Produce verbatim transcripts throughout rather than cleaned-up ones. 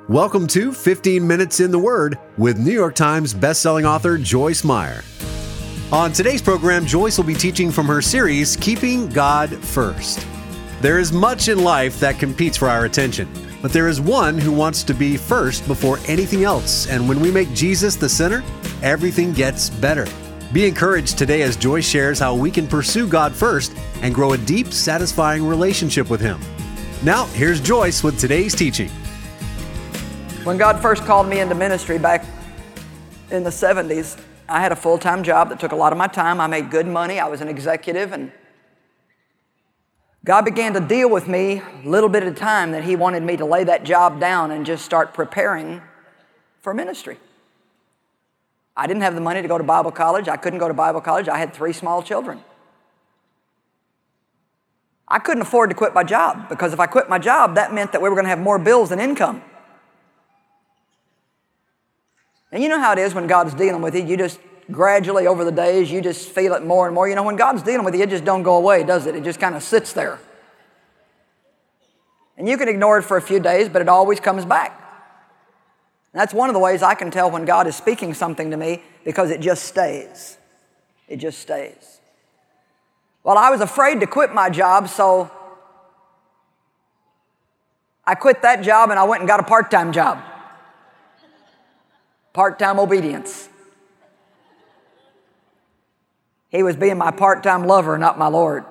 Welcome to fifteen minutes in the Word with New York Times bestselling author Joyce Meyer. On today's program, Joyce will be teaching from her series, Keeping God First. There is much in life that competes for our attention, but there is one who wants to be first before anything else, and when we make Jesus the center, everything gets better. Be encouraged today as Joyce shares how we can pursue God first and grow a deep, satisfying relationship with Him. Now, here's Joyce with today's teaching. When God first called me into ministry back in the seventies, I had a full-time job that took a lot of my time. I made good money. I was an executive, and God began to deal with me a little bit at a time that He wanted me to lay that job down and just start preparing for ministry. I didn't have the money to go to Bible college. I couldn't go to Bible college. I had three small children. I couldn't afford to quit my job, because if I quit my job, that meant that we were going to have more bills than income. And you know how it is when God's dealing with you. You just gradually over the days, you just feel it more and more. You know, when God's dealing with you, it just don't go away, does it? It just kind of sits there. And you can ignore it for a few days, but it always comes back. And that's one of the ways I can tell when God is speaking something to me, because it just stays. It just stays. Well, I was afraid to quit my job, so I quit that job and I went and got a part-time job. Part-time obedience. He was being my part-time lover, not my Lord.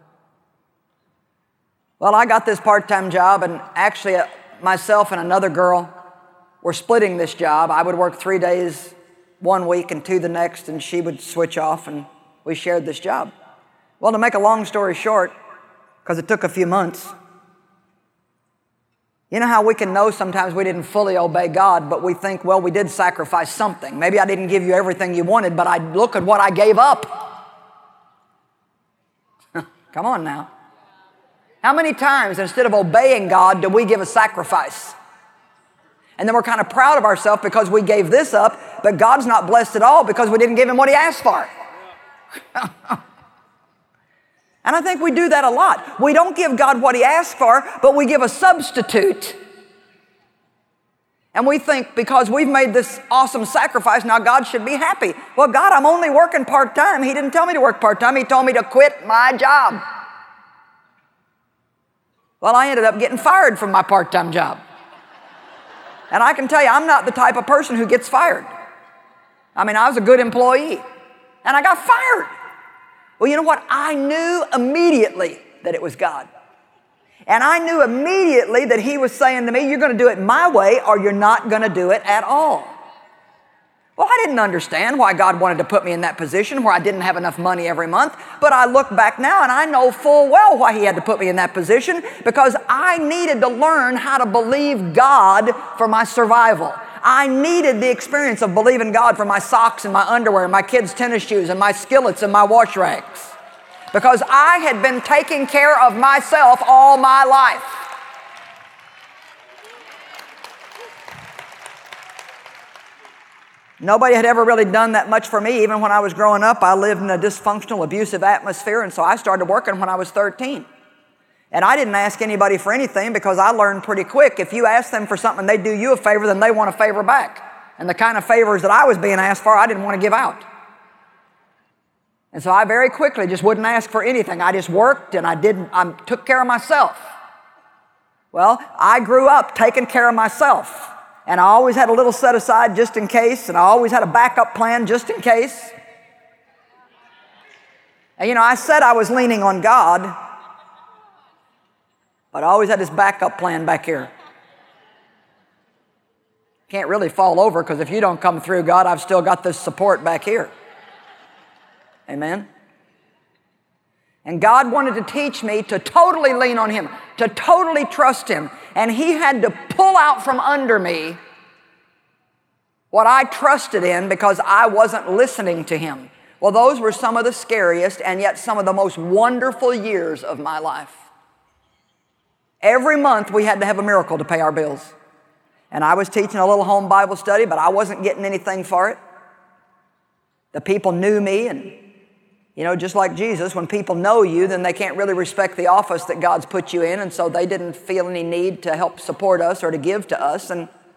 Well, I got this part-time job, and actually uh, myself and another girl were splitting this job. I would work three days one week and two the next, and she would switch off, and we shared this job. Well, to make a long story short, because it took a few months, you know how we can know sometimes we didn't fully obey God, but we think, well, we did sacrifice something. Maybe I didn't give you everything you wanted, but I look at what I gave up. Come on now. How many times instead of obeying God do we give a sacrifice? And then we're kind of proud of ourselves because we gave this up, but God's not blessed at all because we didn't give Him what He asked for. And I think we do that a lot. We don't give God what He asked for, but we give a substitute. And we think because we've made this awesome sacrifice, now God should be happy. Well, God, I'm only working part-time. He didn't tell me to work part-time. He told me to quit my job. Well, I ended up getting fired from my part-time job. And I can tell you, I'm not the type of person who gets fired. I mean, I was a good employee, and I got fired. Well, you know what? I knew immediately that it was God. And I knew immediately that He was saying to me, you're going to do it my way or you're not going to do it at all. Well, I didn't understand why God wanted to put me in that position where I didn't have enough money every month. But I look back now and I know full well why He had to put me in that position, because I needed to learn how to believe God for my survival. I needed the experience of believing God for my socks and my underwear and my kids' tennis shoes and my skillets and my wash rags, because I had been taking care of myself all my life. Nobody had ever really done that much for me. Even when I was growing up, I lived in a dysfunctional, abusive atmosphere, and so I started working when I was thirteen. And I didn't ask anybody for anything, because I learned pretty quick, if you ask them for something, they do you a favor, then they want a favor back. And the kind of favors that I was being asked for, I didn't want to give out. And so I very quickly just wouldn't ask for anything. I just worked and I didn't, I took care of myself. Well, I grew up taking care of myself. And I always had a little set aside just in case, and I always had a backup plan just in case. And you know, I said I was leaning on God, but I always had this backup plan back here. Can't really fall over, because if you don't come through, God, I've still got this support back here. Amen? And God wanted to teach me to totally lean on Him, to totally trust Him. And He had to pull out from under me what I trusted in, because I wasn't listening to Him. Well, those were some of the scariest and yet some of the most wonderful years of my life. Every month we had to have a miracle to pay our bills. And I was teaching a little home Bible study, but I wasn't getting anything for it. The people knew me, and you know, just like Jesus, when people know you, then they can't really respect the office that God's put you in, and so they didn't feel any need to help support us or to give to us. And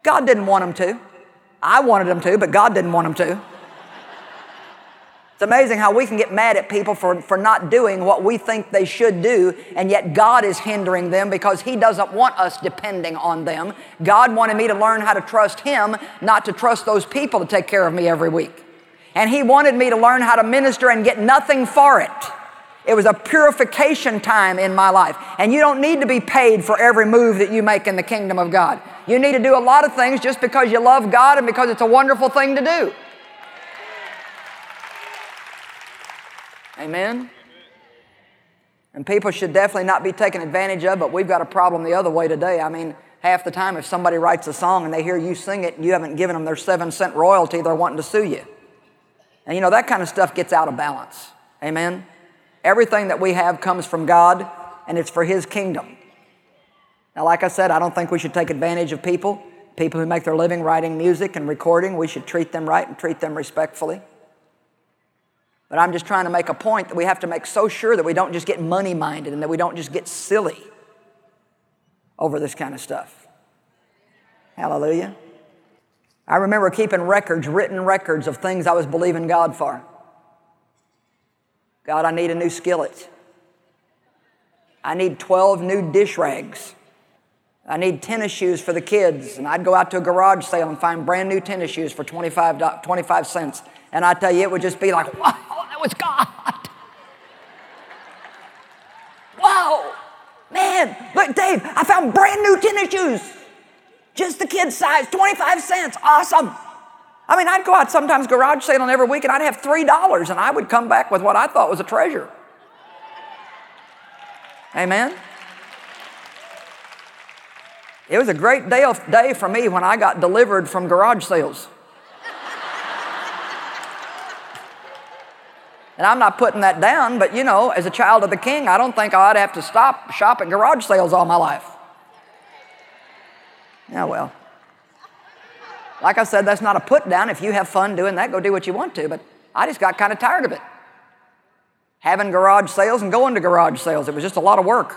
God didn't want them to. I wanted them to, but God didn't want them to. It's amazing how we can get mad at people for, for not doing what we think they should do, and yet God is hindering them because He doesn't want us depending on them. God wanted me to learn how to trust Him, not to trust those people to take care of me every week. And He wanted me to learn how to minister and get nothing for it. It was a purification time in my life. And you don't need to be paid for every move that you make in the kingdom of God. You need to do a lot of things just because you love God and because it's a wonderful thing to do. Amen? And people should definitely not be taken advantage of, but we've got a problem the other way today. I mean, half the time if somebody writes a song and they hear you sing it and you haven't given them their seven cent royalty, they're wanting to sue you. And you know, that kind of stuff gets out of balance. Amen? Everything that we have comes from God, and it's for His kingdom. Now, like I said, I don't think we should take advantage of people. People who make their living writing music and recording, we should treat them right and treat them respectfully. But I'm just trying to make a point that we have to make so sure that we don't just get money-minded and that we don't just get silly over this kind of stuff. Hallelujah. I remember keeping records, written records of things I was believing God for. God, I need a new skillet. I need twelve new dish rags. I need tennis shoes for the kids. And I'd go out to a garage sale and find brand new tennis shoes for twenty-five, twenty-five cents. And I tell you, it would just be like, wow, that was God. Wow, man, look, Dave, I found brand new tennis shoes. Just the kids' size, twenty-five cents, awesome. I mean, I'd go out sometimes garage sailing every week and I'd have three dollars and I would come back with what I thought was a treasure. Amen? It was a great day, of, day for me when I got delivered from garage sales. And I'm not putting that down, but you know, as a child of the King, I don't think I'd have to stop shop at garage sales all my life. Yeah, well. Like I said, that's not a put down. If you have fun doing that, go do what you want to. But I just got kind of tired of it. Having garage sales and going to garage sales. It was just a lot of work.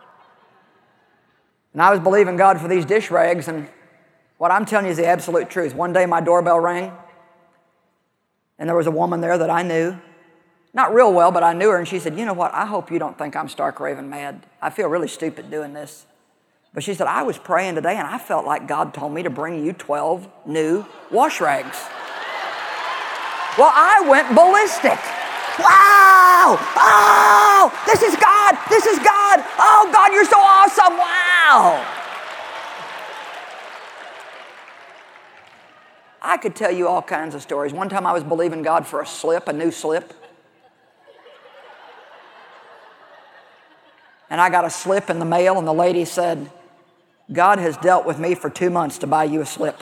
And I was believing God for these dish rags, and what I'm telling you is the absolute truth. One day my doorbell rang, and there was a woman there that I knew. Not real well, but I knew her, and she said, you know what, I hope you don't think I'm stark raving mad. I feel really stupid doing this. But she said, I was praying today, and I felt like God told me to bring you twelve new wash rags. Well, I went ballistic. Wow! Oh, this is God! This is God! Oh, God, you're so awesome! Wow! I could tell you all kinds of stories. One time I was believing God for a slip, a new slip. And I got a slip in the mail, and the lady said, God has dealt with me for two months to buy you a slip.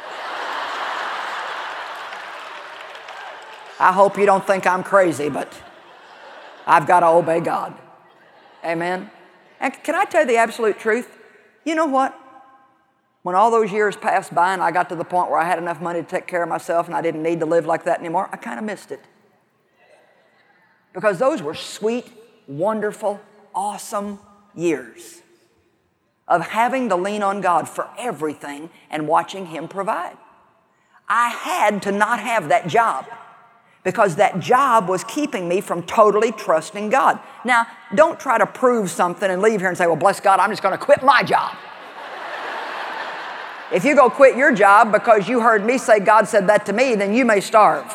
I hope you don't think I'm crazy, but I've got to obey God. Amen? And can I tell you the absolute truth? You know what? When all those years passed by and I got to the point where I had enough money to take care of myself and I didn't need to live like that anymore, I kind of missed it. Because those were sweet, wonderful, awesome years of having to lean on God for everything and watching Him provide. I had to not have that job because that job was keeping me from totally trusting God. Now, don't try to prove something and leave here and say, well, bless God, I'm just going to quit my job. If you go quit your job because you heard me say God said that to me, then you may starve.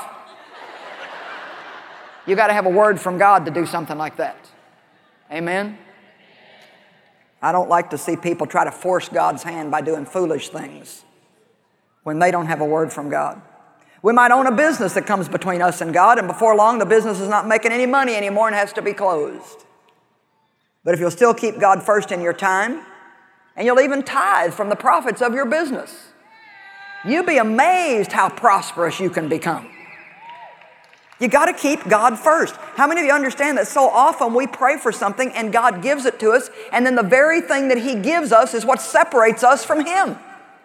You got to have a word from God to do something like that. Amen? I don't like to see people try to force God's hand by doing foolish things when they don't have a word from God. We might own a business that comes between us and God, and before long the business is not making any money anymore and has to be closed. But if you'll still keep God first in your time, and you'll even tithe from the profits of your business, you'll be amazed how prosperous you can become. You got to keep God first. How many of you understand that so often we pray for something and God gives it to us, and then the very thing that He gives us is what separates us from Him?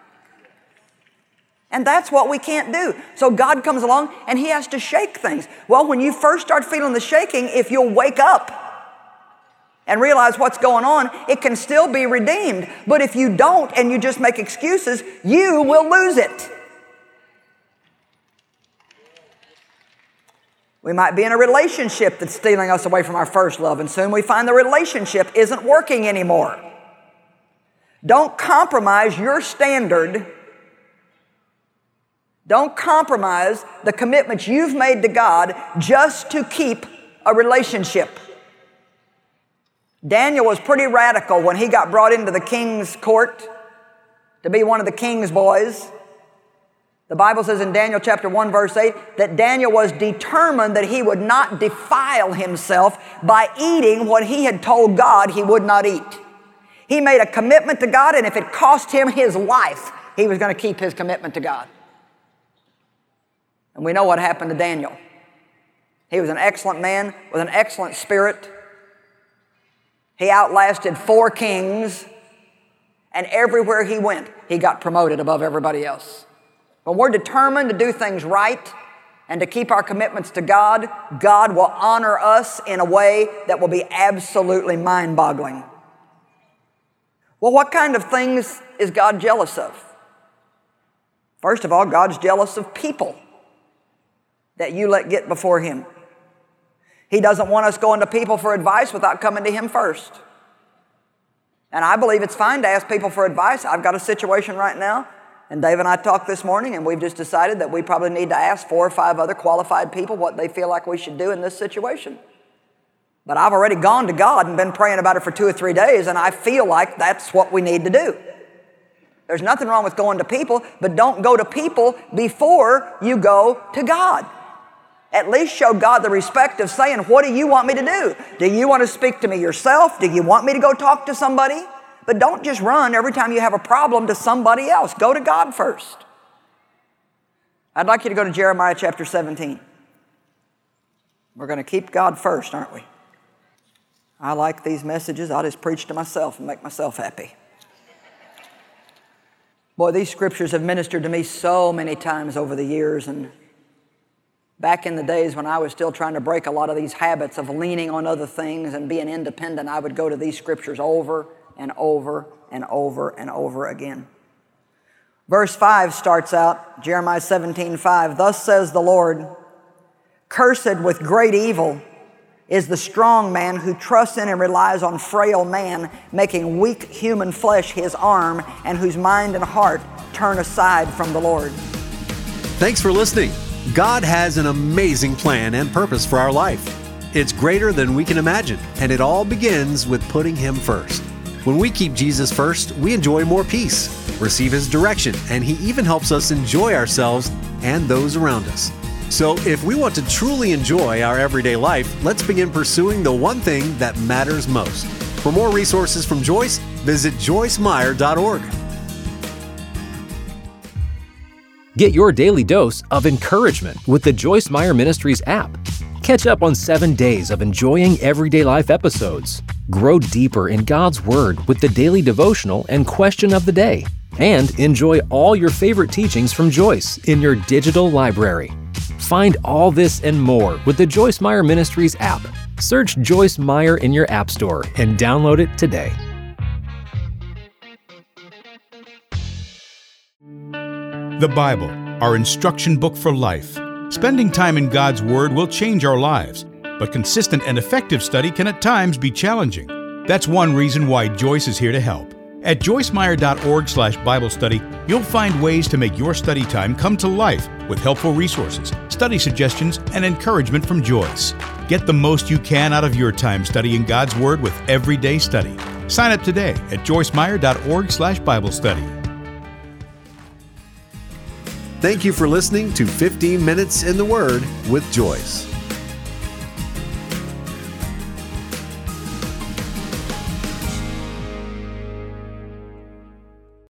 And that's what we can't do. So God comes along and He has to shake things. Well, when you first start feeling the shaking, if you'll wake up and realize what's going on, it can still be redeemed. But if you don't and you just make excuses, you will lose it. We might be in a relationship that's stealing us away from our first love, and soon we find the relationship isn't working anymore. Don't compromise your standard. Don't compromise the commitments you've made to God just to keep a relationship. Daniel was pretty radical when he got brought into the king's court to be one of the king's boys. The Bible says in Daniel chapter one verse eight that Daniel was determined that he would not defile himself by eating what he had told God he would not eat. He made a commitment to God, and if it cost him his life, he was going to keep his commitment to God. And we know what happened to Daniel. He was an excellent man with an excellent spirit. He outlasted four kings, and everywhere he went, he got promoted above everybody else. When we're determined to do things right and to keep our commitments to God, God will honor us in a way that will be absolutely mind-boggling. Well, what kind of things is God jealous of? First of all, God's jealous of people that you let get before Him. He doesn't want us going to people for advice without coming to Him first. And I believe it's fine to ask people for advice. I've got a situation right now, and Dave and I talked this morning, and we've just decided that we probably need to ask four or five other qualified people what they feel like we should do in this situation. But I've already gone to God and been praying about it for two or three days, and I feel like that's what we need to do. There's nothing wrong with going to people, but don't go to people before you go to God. At least show God the respect of saying, what do you want me to do? Do you want to speak to me yourself? Do you want me to go talk to somebody? But don't just run every time you have a problem to somebody else. Go to God first. I'd like you to go to Jeremiah chapter seventeen. We're going to keep God first, aren't we? I like these messages. I'll just preach to myself and make myself happy. Boy, these scriptures have ministered to me so many times over the years, and back in the days when I was still trying to break a lot of these habits of leaning on other things and being independent, I would go to these scriptures over and over and over and over again. Verse five starts out, Jeremiah seventeen five, "Thus says the Lord, cursed with great evil is the strong man who trusts in and relies on frail man, making weak human flesh his arm, and whose mind and heart turn aside from the Lord." Thanks for listening. God has an amazing plan and purpose for our life. It's greater than we can imagine, and it all begins with putting Him first. When we keep Jesus first, we enjoy more peace, receive His direction, and He even helps us enjoy ourselves and those around us. So if we want to truly enjoy our everyday life, let's begin pursuing the one thing that matters most. For more resources from Joyce, visit joyce meyer dot org. Get your daily dose of encouragement with the Joyce Meyer Ministries app. Catch up on seven days of enjoying everyday life episodes. Grow deeper in God's Word with the daily devotional and question of the day. And enjoy all your favorite teachings from Joyce in your digital library. Find all this and more with the Joyce Meyer Ministries app. Search Joyce Meyer in your app store and download it today. The Bible, our instruction book for life. Spending time in God's Word will change our lives, but consistent and effective study can at times be challenging. That's one reason why Joyce is here to help. At joyce meyer dot org slash Bible study, you'll find ways to make your study time come to life with helpful resources, study suggestions, and encouragement from Joyce. Get the most you can out of your time studying God's Word with Everyday Study. Sign up today at joyce meyer dot org slash Bible study. Thank you for listening to fifteen minutes in the Word with Joyce.